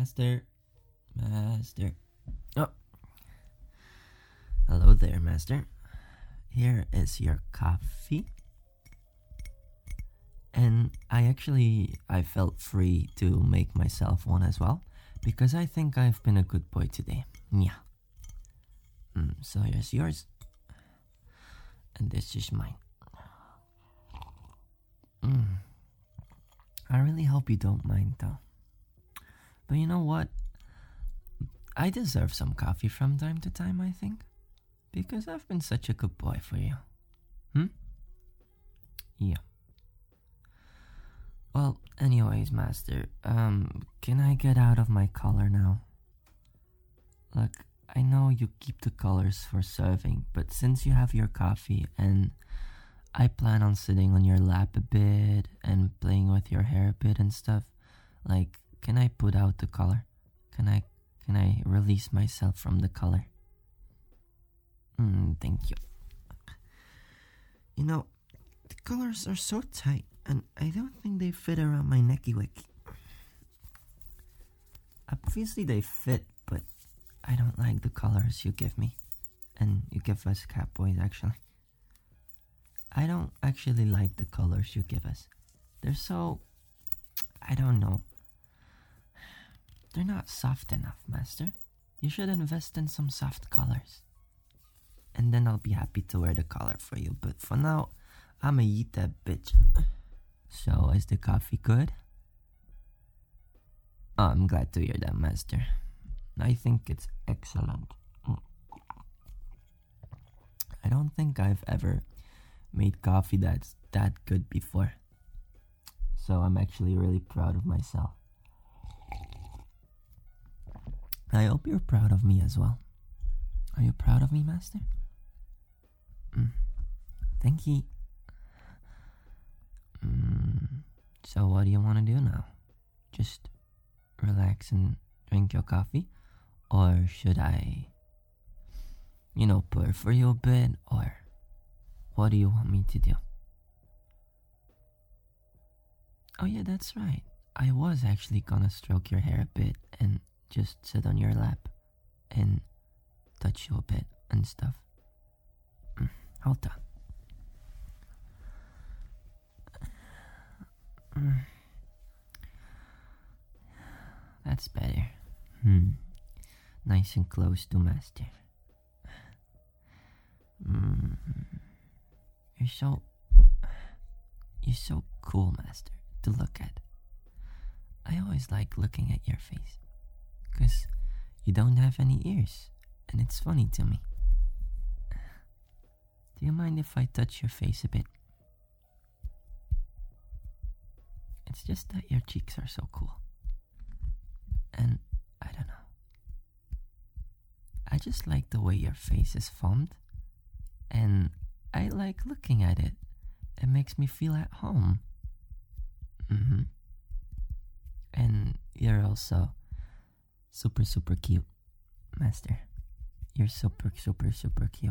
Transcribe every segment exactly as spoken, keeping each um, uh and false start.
Master. Master. Oh. Hello there, Master. Here is your coffee. And I actually, I felt free to make myself one as well, because I think I've been a good boy today. Yeah. Mm, so here's yours. And this is mine. Mm. I really hope you don't mind though. But you know what? I deserve some coffee from time to time, I think. Because I've been such a good boy for you. Hmm? Yeah. Well, anyways, Master, um, can I get out of my collar now? Look, I know you keep the colors for serving, but since you have your coffee and I plan on sitting on your lap a bit and playing with your hair a bit and stuff, like, can I put out the collar? Can I, can I release myself from the collar? Mm, thank you. You know, the collars are so tight, and I don't think they fit around my necky wicky. Obviously they fit, but I don't like the collars you give me. And you give us cat boys, actually. I don't actually like the colors you give us. They're so... I don't know. They're not soft enough, Master. You should invest in some soft colors. And then I'll be happy to wear the collar for you. But for now, I'ma eat that bitch. So, is the coffee good? Oh, I'm glad to hear that, Master. I think it's excellent. I don't think I've ever made coffee that's that good before. So I'm actually really proud of myself. I hope you're proud of me as well. Are you proud of me, Master? Mm. Thank you. Mm. So what do you want to do now? Just relax and drink your coffee? Or should I, you know, purr for you a bit? Or what do you want me to do? Oh yeah, that's right. I was actually gonna stroke your hair a bit and just sit on your lap and touch you a bit and stuff. Mm, hold on. Mm. That's better. Hmm. Nice and close to Master. Mm. You're so... You're so cool, Master, to look at. I always like looking at your face. Because you don't have any ears. And it's funny to me. Do you mind if I touch your face a bit? It's just that your cheeks are so cool. And I don't know. I just like the way your face is formed. And I like looking at it. It makes me feel at home. Mm-hmm. And you're also super, super cute, Master. You're super, super, super cute.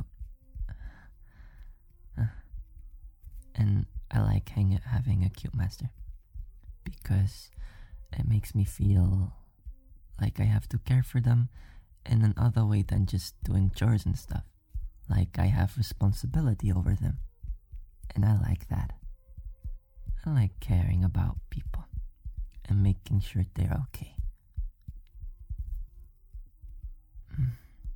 Uh, and I like hang- having a cute Master. Because it makes me feel like I have to care for them in another way than just doing chores and stuff. Like I have responsibility over them. And I like that. I like caring about people and making sure they're okay. Mm.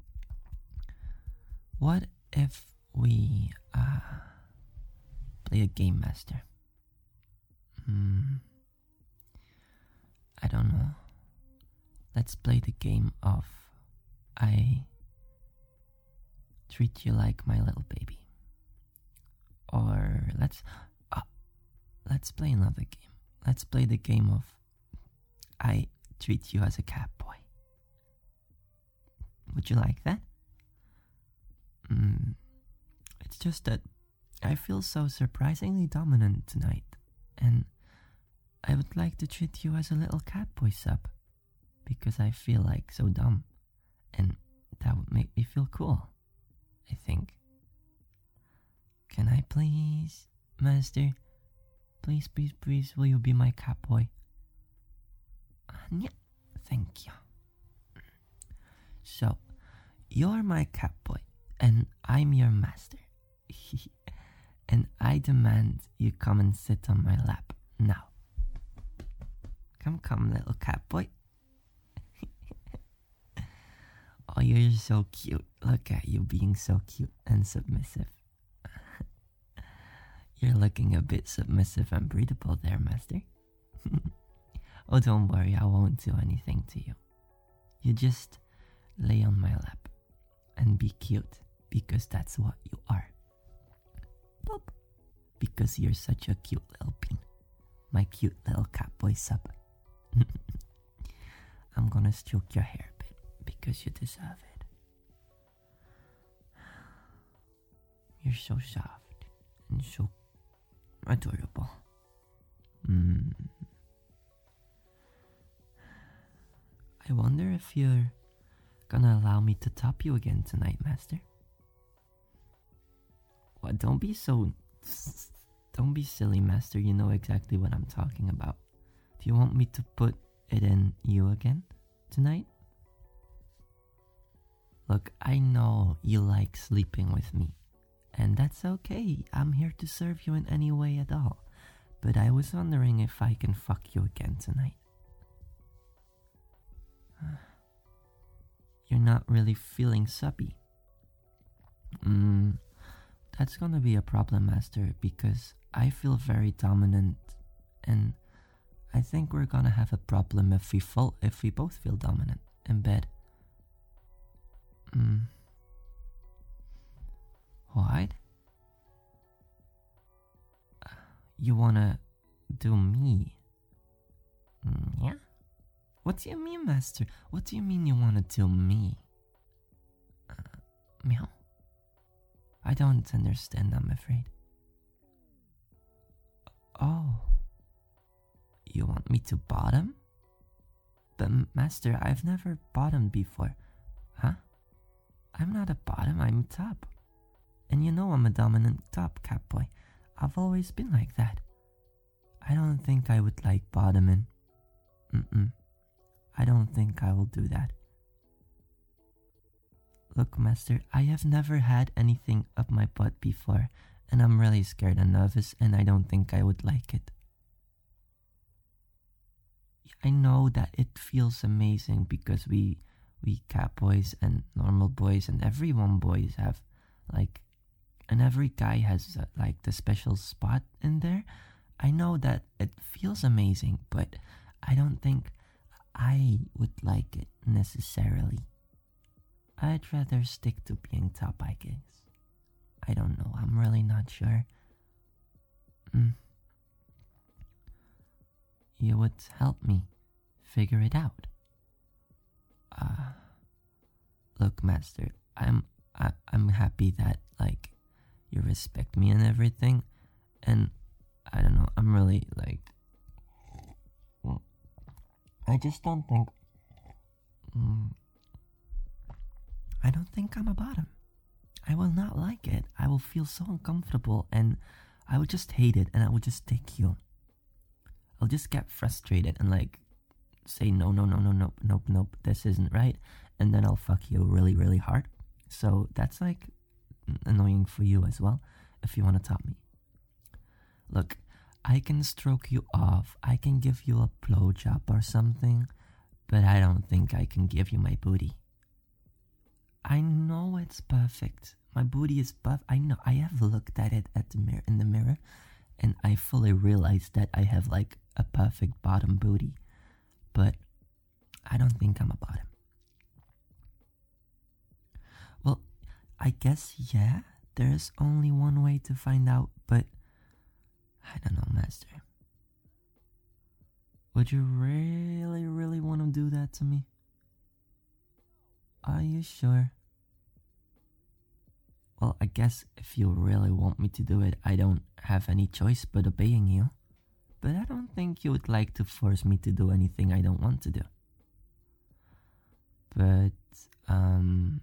What if we uh, play a game, Master? Mm. I don't know. Let's play the game of I treat you like my little baby. Or let's uh, let's play another game. Let's play the game of I treat you as a cat boy. Would you like that? Mm, it's just that I feel so surprisingly dominant tonight, and I would like to treat you as a little cat boy sub, because I feel like so dumb, and that would make me feel cool, I think. Can I please, Master? Please, please, please, will you be my cat boy? Uh, yeah, thank you. So, you're my catboy, and I'm your master. And I demand you come and sit on my lap now. Come, come, little catboy. Oh, you're so cute. Look at you being so cute and submissive. You're looking a bit submissive and breathable there, master. Oh, don't worry, I won't do anything to you. You just lay on my lap and be cute, because that's what you are. Boop. Because you're such a cute little bean. My cute little catboy sub. I'm gonna stroke your hair a bit, because you deserve it. You're so soft and so adorable. Mm. I wonder if you're gonna allow me to top you again tonight, master. Well, don't be so... Don't be silly, master. You know exactly what I'm talking about. Do you want me to put it in you again tonight? Look, I know you like sleeping with me, and that's okay. I'm here to serve you in any way at all. But I was wondering if I can fuck you again tonight. You're not really feeling subby. Mm, that's gonna be a problem, master, because I feel very dominant, and I think we're gonna have a problem if we fo- if we both feel dominant in bed. Mm. What? You wanna do me? Mm, yeah? What do you mean, master? What do you mean you wanna do me? Uh, meow? I don't understand, I'm afraid. Oh. You want me to bottom? But master, I've never bottomed before. Huh? I'm not a bottom, I'm top. And you know I'm a dominant top, catboy. I've always been like that. I don't think I would like bottoming. Mm-mm. I don't think I will do that. Look, master, I have never had anything up my butt before, and I'm really scared and nervous, and I don't think I would like it. I know that it feels amazing because we we cat boys and normal boys and everyone boys have like, and every guy has uh, like the special spot in there. I know that it feels amazing, but I don't think I would like it necessarily. I'd rather stick to being top, I guess. I don't know, I'm really not sure. Mm. You would help me figure it out. Uh, look, master, I'm I, I'm happy that like you respect me and everything, and I don't know, I'm really like, I just don't think, mm, I don't think I'm a bottom. I will not like it. I will feel so uncomfortable, and I would just hate it, and I would just take you. I'll just get frustrated and like say no, no, no, no, nope, nope, nope, this isn't right, and then I'll fuck you really, really hard. So that's like annoying for you as well, if you want to top me. Look, I can stroke you off, I can give you a blowjob or something, but I don't think I can give you my booty. I know it's perfect. My booty is buff. I know. I have looked at it at the mirror in the mirror, and I fully realized that I have like a perfect bottom booty, but I don't think I'm a bottom. Well, I guess yeah. There is only one way to find out, but I don't know, master. Would you really, really want to do that to me? Are you sure? Well, I guess if you really want me to do it, I don't have any choice but obeying you. But I don't think you would like to force me to do anything I don't want to do. But, um...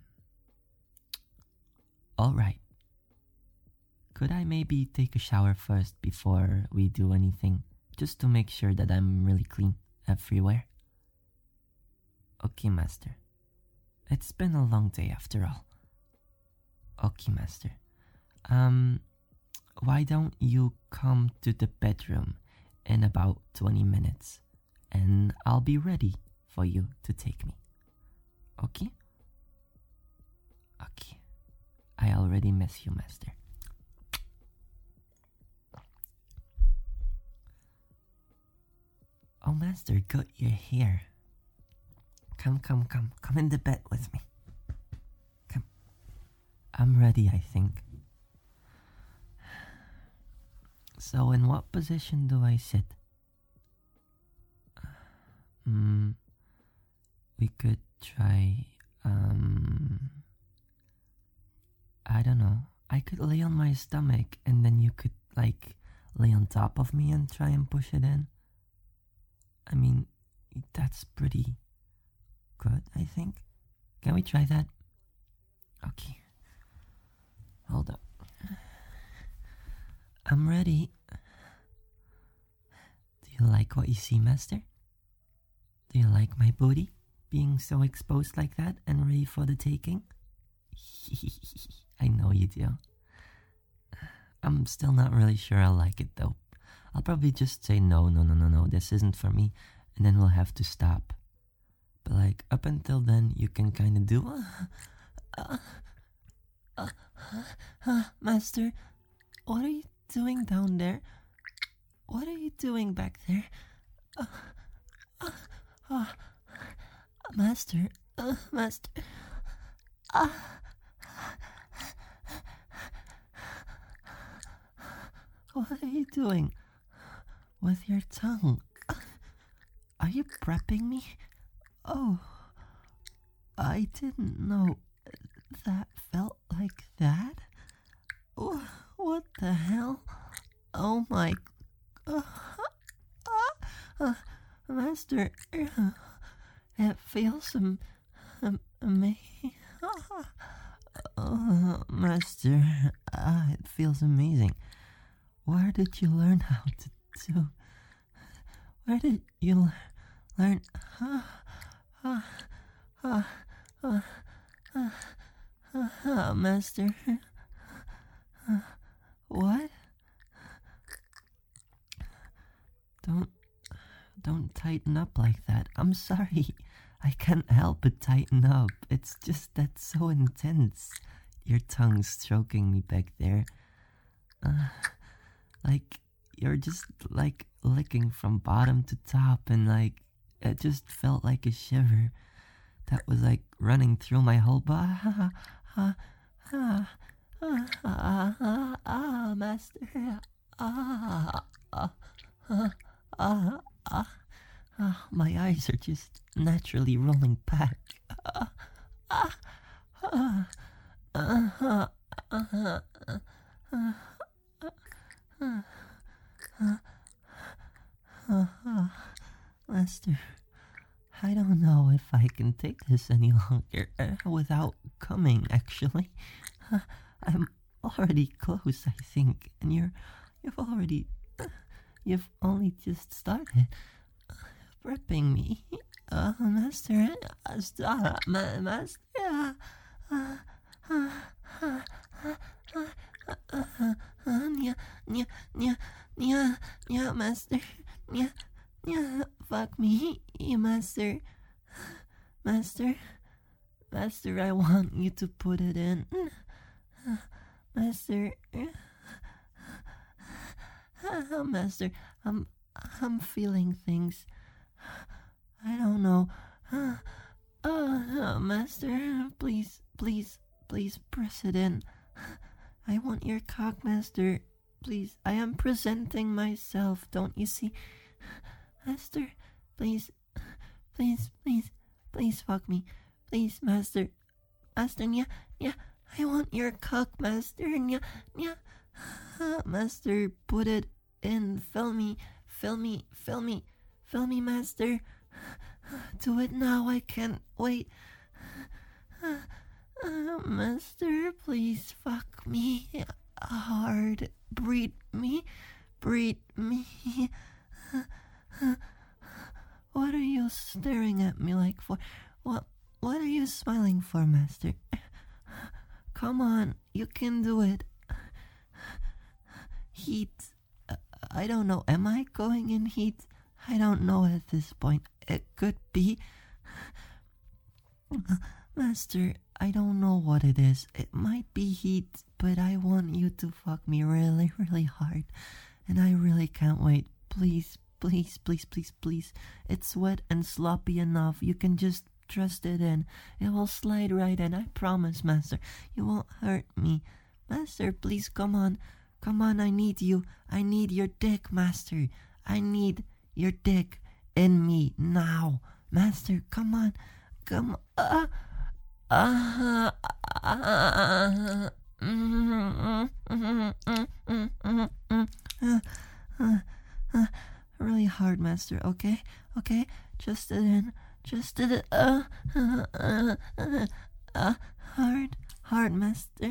alright. Could I maybe take a shower first before we do anything? Just to make sure that I'm really clean everywhere? Okay, master. It's been a long day after all. Okay, master. Um, why don't you come to the bedroom in about twenty minutes and I'll be ready for you to take me. Okay? Okay. I already miss you, master. Oh, master, good, you're here. Come, come, come. Come in the bed with me. Come. I'm ready, I think. So, in what position do I sit? Hmm. We could try, um... I don't know. I could lay on my stomach and then you could, like, lay on top of me and try and push it in. I mean, that's pretty good, I think. Can we try that? Okay. Hold up. I'm ready. Do you like what you see, master? Do you like my booty being so exposed like that and ready for the taking? I know you do. I'm still not really sure I like it though. I'll probably just say no, no, no, no, no, this isn't for me, and then we'll have to stop. But like, up until then, you can kind of do... Uh, uh, uh, uh, master, what are you doing down there? What are you doing back there? Uh, uh, uh, master, uh, master... Uh, what are you doing with your tongue? Are you prepping me? Oh, I didn't know that felt like that. Oh, what the hell? Oh my... Uh, uh, uh, master, uh, it feels um, um, amazing. Oh, master, uh, it feels amazing. Where did you learn how to do? Where did you learn? Uh, uh, uh, uh, uh, uh, uh, master. Uh, what? Don't, don't tighten up like that. I'm sorry. I can't help but tighten up. It's just that's so intense. Your tongue stroking me back there. Uh, like, you're just, like, licking from bottom to top, and, like, it just felt like a shiver that was, like, running through my whole body. Ah, ah, ah, ah, ah, ah, master. Ah, ah, ah, ah, ah. Ah, my eyes are just naturally rolling back. Ah, ah, ah, ah, ah, ah, master, I don't know if I can take this any longer uh, without coming, actually. Uh, I'm already close, I think, and you're, you've already, uh, you've only just started prepping me. Uh, master, uh, stop, ma master, uh, uh, uh, uh, uh, uh, uh, uh, nya, nya, nya, nya, nya, master, nya, nya, fuck me, master, master, master, I want you to put it in, master, uh, master, I'm, I'm feeling things, I don't know, uh, uh, master, please, please, please press it in. I want your cock, master. Please, I am presenting myself, don't you see? Master, please, please, please, please fuck me. Please, master. Master, yeah, yeah, I want your cock, master, yeah, yeah. Master, put it in, fill me, fill me, fill me, fill me, master. Do it now, I can't wait. Uh, master, please fuck me hard. Breed me. Breed me. What are you staring at me like for? What? What are you smiling for, Master? Come on, you can do it. Heat. Uh, I don't know. Am I going in heat? I don't know at this point. It could be. Master, I don't know what it is. It might be heat, but I want you to fuck me really, really hard. And I really can't wait. Please, please, please, please, please. It's wet and sloppy enough. You can just trust it in. It will slide right in. I promise, Master. You won't hurt me. Master, please, come on. Come on, I need you. I need your dick, Master. I need your dick in me now. Master, come on. Come on. Uh, uh, uh, uh, really hard, Master. Okay, okay. Just it in. Just it. Uh, uh, uh, uh, uh, hard, hard, Master.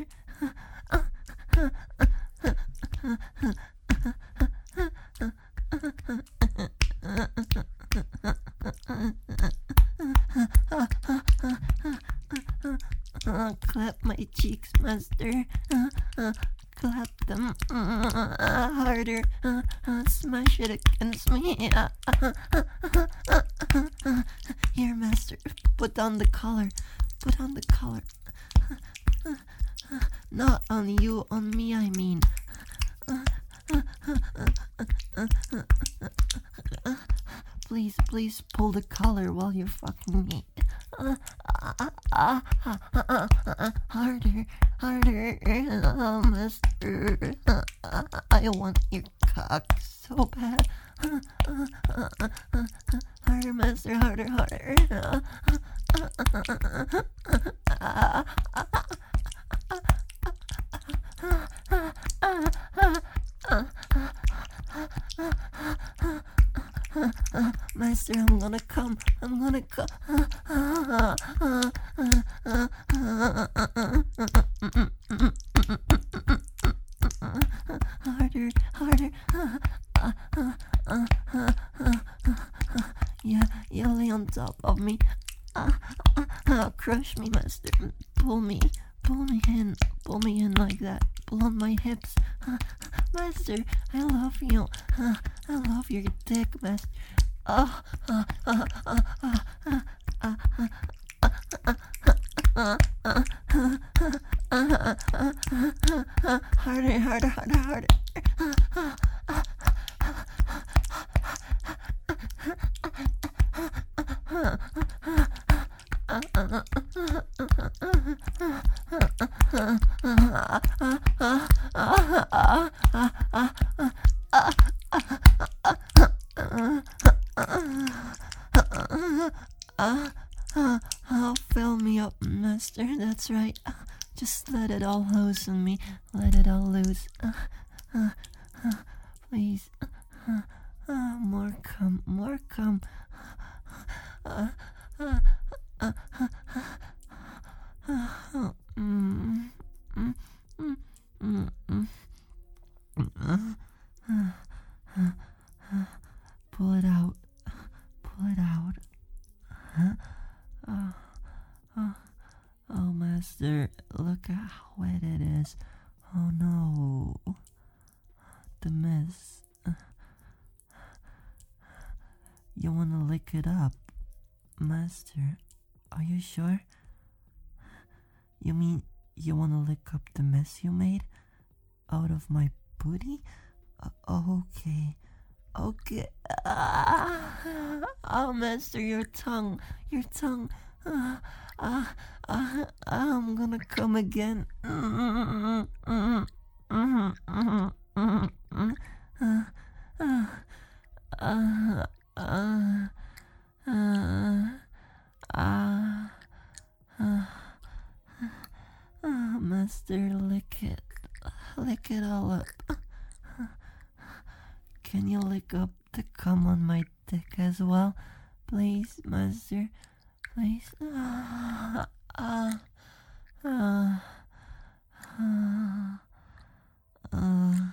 Uh, clap my cheeks, Master. Uh, uh, clap them uh, harder. Uh, uh, smash it against me. Uh, uh, uh, uh, uh, uh. Here, Master. Put on the collar. Put on the collar. Uh, uh, uh, not on you, on me, I mean. Uh, uh, uh, uh, uh, uh, uh, uh, uh, please, please pull the collar while you're fucking me. Uh, uh, uh, uh, uh, uh, harder, harder, oh, Master. Uh, uh, I want your cock so bad. Uh, uh, uh, uh, uh, harder, Master, harder, harder. Uh, uh, uh, uh, uh, uh, Master, I'm gonna come. I'm gonna come. Harder, harder. Yeah, yeah, lay on top of me. Crush me, Master. Pull me. Pull me in. Pull me in like that. Pull on my hips. Master, I love you. I love your dick, Master. Oh, uh, uh, uh, uh, uh, uh, uh, uh, harder, harder, harder, harder. Uh, uh, oh, fill me up, Master. That's right. Uh, just let it all loose on me. Let it all loose. Uh, uh, uh, please. Uh, uh, more cum. More cum. Uh, uh, uh, uh, uh, uh, mm, mm, mm, mm, mm. Uh, uh, uh, uh, pull it out. Pull it out. Huh? Oh, oh, oh, Master, look at how wet it is. Oh no, the mess. You wanna lick it up, Master? Are you sure? You mean you wanna lick up the mess you made out of my booty? Uh, okay. Okay. Ah, oh, Master, your tongue. Your tongue. Ah, ah, ah, I'm gonna come again. Mm, mm, mm, mm, mm, mm, uh, uh, uh, uh, uh, uh, uh, uh, Master, lick it. Lick it all up. Can you lick up the cum on my dick as well? Please, Master. Please. Ah, ah, ah, ah, ah,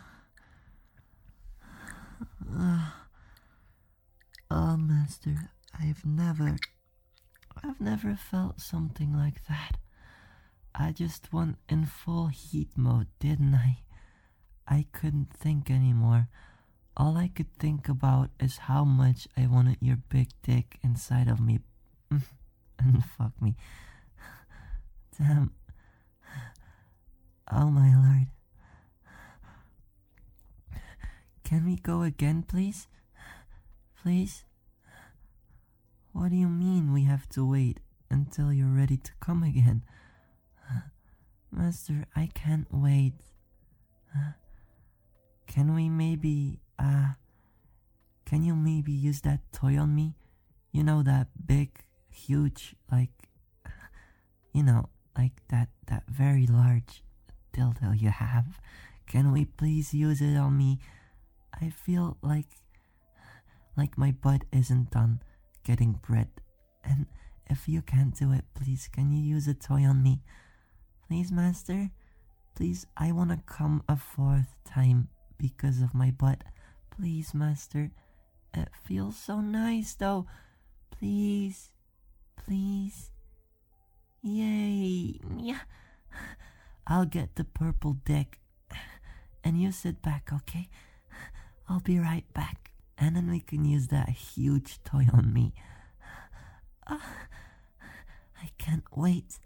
ah. Oh, Master, I've never, I've never felt something like that. I just went in full heat mode, didn't I? I couldn't think anymore. All I could think about is how much I wanted your big dick inside of me. And fuck me. Damn. Oh my lord. Can we go again, please? Please? What do you mean we have to wait until you're ready to come again? Master, I can't wait. Can we maybe, uh, can you maybe use that toy on me? You know, that big, huge, like, you know, like that, that very large dildo you have. Can we please use it on me? I feel like, like my butt isn't done getting bred. And if you can't do it, please, can you use a toy on me? Please, master? Please, I wanna come a fourth time because of my butt. Please, master. It feels so nice, though. Please. Please. Yay. Yeah. I'll get the purple dick. And you sit back, okay? I'll be right back. And then we can use that huge toy on me. Uh, I can't wait.